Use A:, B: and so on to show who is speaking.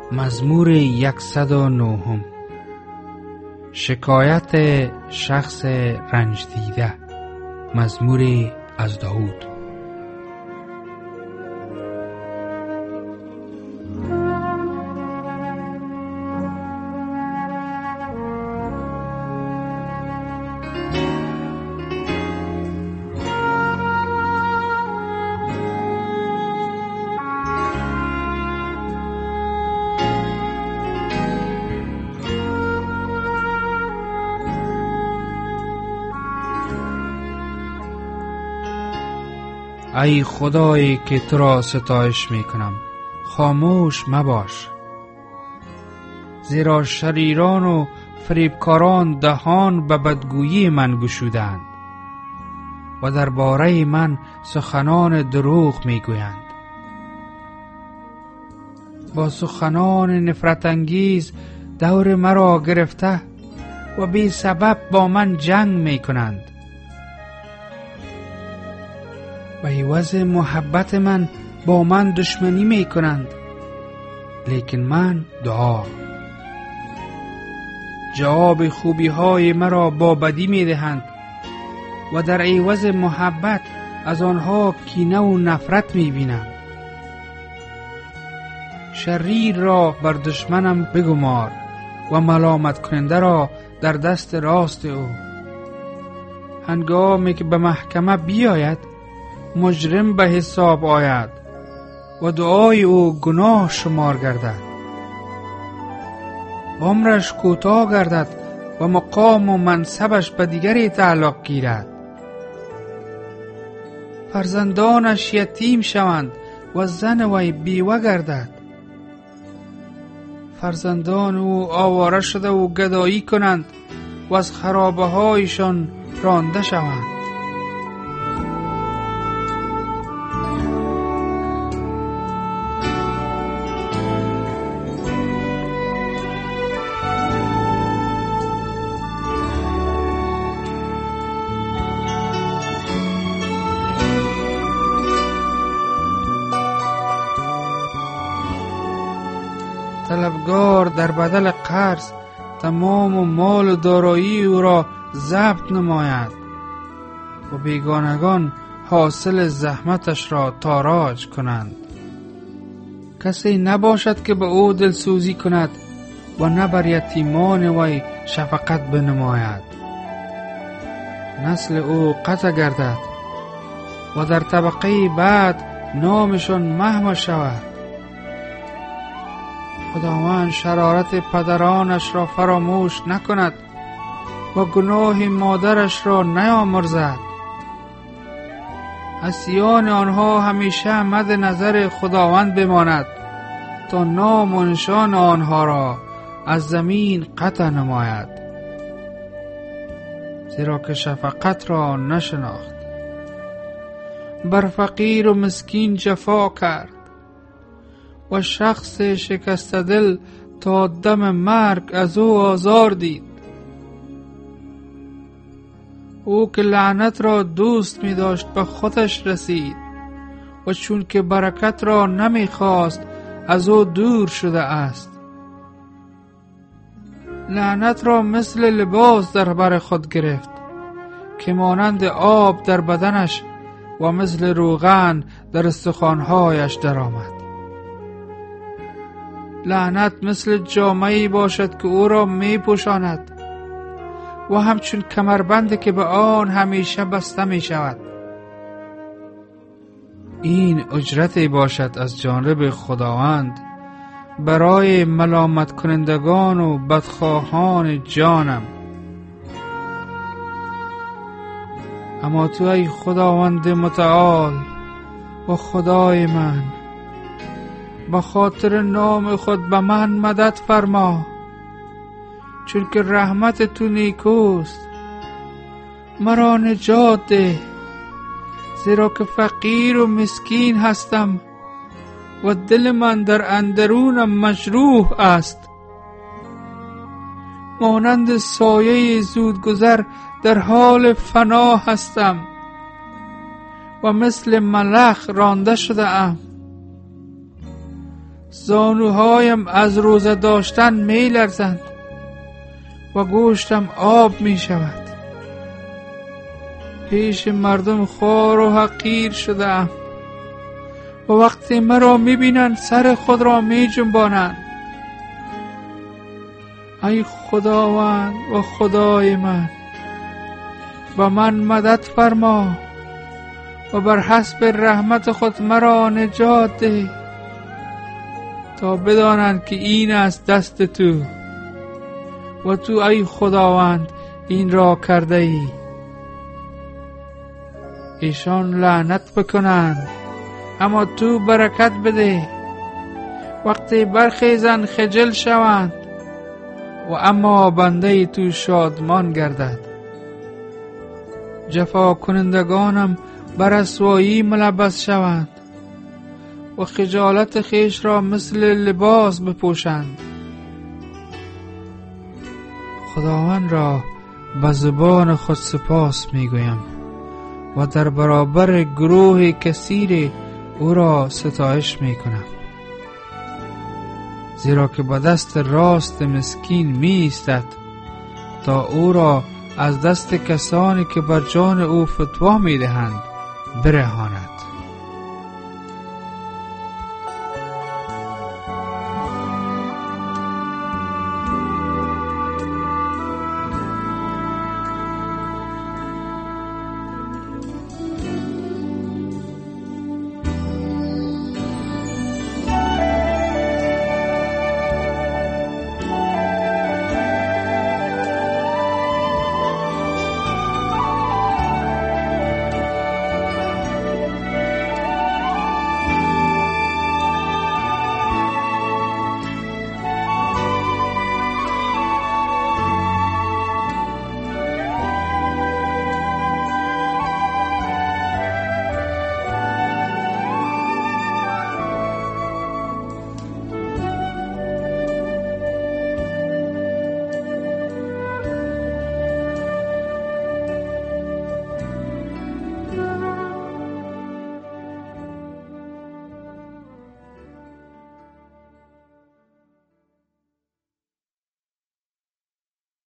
A: مزمور 109. شکایت شخص رنج دیده. مزموری از داود. ای خدایی که تو را ستایش می کنم، خاموش مباش. زیرا شریران و فریبکاران دهان به بدگویی من گشودند و درباره من سخنان دروغ می گویند. با سخنان نفرت انگیز دور مرا گرفته و بی سبب با من جنگ می کنند. و عوض محبت من با من دشمنی می کنند. لیکن من دعا جواب خوبی های مرا با بدی می دهند و در عوض محبت از آنها کینه و نفرت می بینم. شریر را بر دشمنم بگمار و ملامت کننده را در دست راست او. هنگامی که به محکمه بیاید مجرم به حساب آید و دعای او گناه شمار گردد. عمرش کوتاه گردد و مقام و منصبش به دیگری تعلق گیرد. فرزندانش یتیم شوند و زن وی بیوه گردد. فرزندان او آواره شده و گدایی کنند و از خرابه هایشان رانده شوند. طلبگار در بدل قرض تمام و مال و دارایی او را ضبط نماید و بیگانگان حاصل زحمتش را تاراج کنند. کسی نباشد که به او دلسوزی کند و نه بر یتیمان وی شفقت بنماید. نسل او قطع گردد و در طبقه بعد نامشان محو شود. خداوند شرارت پدرانش را فراموش نکند و گناه مادرش را نیامرزد. عصیان آنها همیشه مد نظر خداوند بماند تا نام و نشان آنها را از زمین قطع نماید. زیرا که شفقت را نشناخت، بر فقیر و مسکین جفا کرد و شخص شکسته دل تا دم مرگ از او آزار دید. او که لعنت را دوست می داشت به خودش رسید و چون که برکت را نمی خواست از او دور شده است. لعنت را مثل لباس در بر خود گرفت که مانند آب در بدنش و مثل روغن در استخوانهایش درآمد. لعنت مثل جامه‌ای باشد که او را می پوشاند و همچون کمربند که به آن همیشه بسته می شود. این اجرتی باشد از جانب خداوند برای ملامت کنندگان و بدخواهان جانم. اما تو ای خداوند متعال و خدای من، به خاطر نام خود به من مدد فرما. چون که رحمت تو نیکوست مرا نجات ده. زیرا که فقیر و مسکین هستم و دل من در اندرونم مجروح است. مانند سایه زودگذر در حال فنا هستم و مثل ملخ رانده شده ام. زانوهایم از روزه داشتن می لرزند و گوشتم آب می شود. پیش مردم خوار و حقیر شدم و وقتی مرا می بینند سر خود را می جنبانند. ای خداوند و خدای من، با من مدد فرما و بر حسب رحمت خود مرا نجات ده، تا بدانند که این است دست تو و تو ای خداوند این را کرده ای. ایشان لعنت بکنند اما تو برکت بده، وقتی برخیزند خجل شوند و اما بنده تو شادمان گردد. جفا کنندگانم بر رسوایی ملبس شوند و خجالت خیش را مثل لباس بپوشند. خداوند را به زبان خود سپاس میگویم و در برابر گروه کثیر او را ستایش میکنم، زیرا که به دست راست مسکین می ایستد تا او را از دست کسانی که بر جان او فتوا می دهند برهاند.